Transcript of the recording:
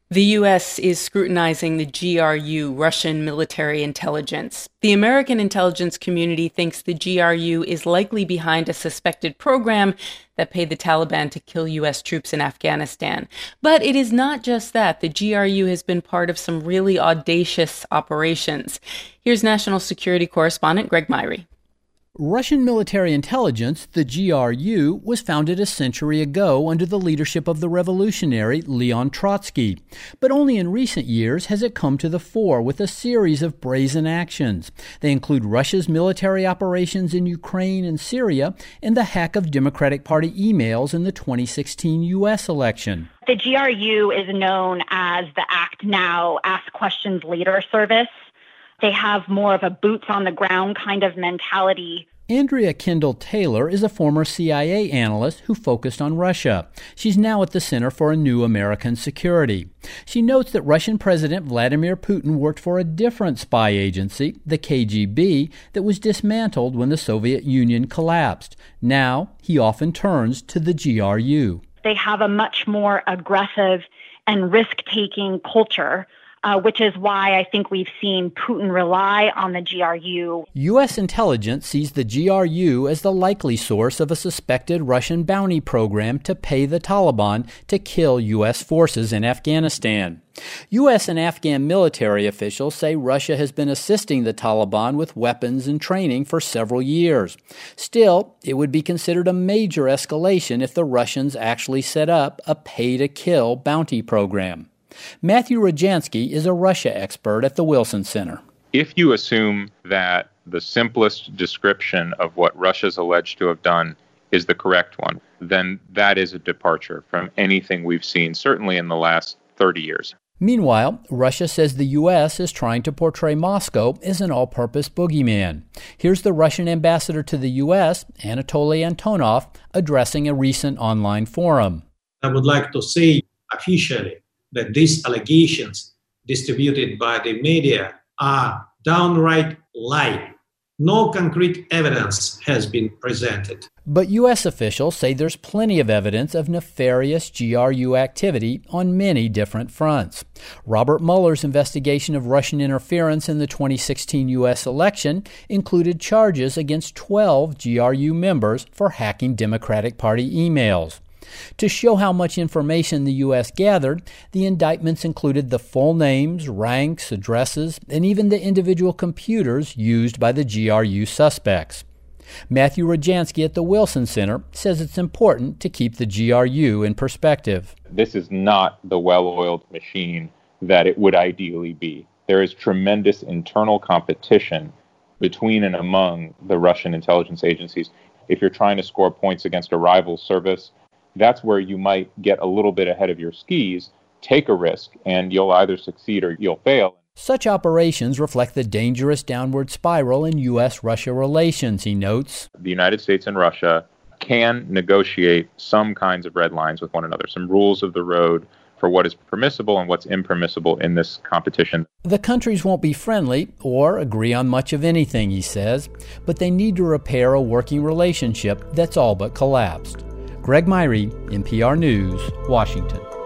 The U.S. is scrutinizing the GRU, Russian military intelligence. The American intelligence community thinks the GRU is likely behind a suspected program that paid the Taliban to kill U.S. troops in Afghanistan. But it is not just that. The GRU has been part of some really audacious operations. Here's National Security Correspondent Greg Myrie. Russian military intelligence, the GRU, was founded a century ago under the leadership of the revolutionary Leon Trotsky. But only in recent years has it come to the fore with a series of brazen actions. They include Russia's military operations in Ukraine and Syria and the hack of Democratic Party emails in the 2016 U.S. election. The GRU is known as the Act Now, Ask Questions Later service. They have more of a boots-on-the-ground kind of mentality. Andrea Kendall Taylor is a former CIA analyst who focused on Russia. She's now at the Center for a New American Security. She notes that Russian President Vladimir Putin worked for a different spy agency, the KGB, that was dismantled when the Soviet Union collapsed. Now, he often turns to the GRU. They have a much more aggressive and risk-taking culture, which is why I think we've seen Putin rely on the GRU. U.S. intelligence sees the GRU as the likely source of a suspected Russian bounty program to pay the Taliban to kill U.S. forces in Afghanistan. U.S. and Afghan military officials say Russia has been assisting the Taliban with weapons and training for several years. Still, it would be considered a major escalation if the Russians actually set up a pay-to-kill bounty program. Matthew Rajansky is a Russia expert at the Wilson Center. If you assume that the simplest description of what Russia's alleged to have done is the correct one, then that is a departure from anything we've seen, certainly in the last 30 years. Meanwhile, Russia says the U.S. is trying to portray Moscow as an all-purpose boogeyman. Here's the Russian ambassador to the U.S., Anatoly Antonov, addressing a recent online forum. I would like to say officially that these allegations distributed by the media are downright lie. No concrete evidence has been presented. But U.S. officials say there's plenty of evidence of nefarious GRU activity on many different fronts. Robert Mueller's investigation of Russian interference in the 2016 U.S. election included charges against 12 GRU members for hacking Democratic Party emails. To show how much information the U.S. gathered, the indictments included the full names, ranks, addresses, and even the individual computers used by the GRU suspects. Matthew Rajansky at the Wilson Center says it's important to keep the GRU in perspective. This is not the well-oiled machine that it would ideally be. There is tremendous internal competition between and among the Russian intelligence agencies. If you're trying to score points against a rival service, that's where you might get a little bit ahead of your skis, take a risk, and you'll either succeed or you'll fail. Such operations reflect the dangerous downward spiral in U.S.-Russia relations, he notes. The United States and Russia can negotiate some kinds of red lines with one another, some rules of the road for what is permissible and what's impermissible in this competition. The countries won't be friendly or agree on much of anything, he says, but they need to repair a working relationship that's all but collapsed. Greg Myrie, NPR News, Washington.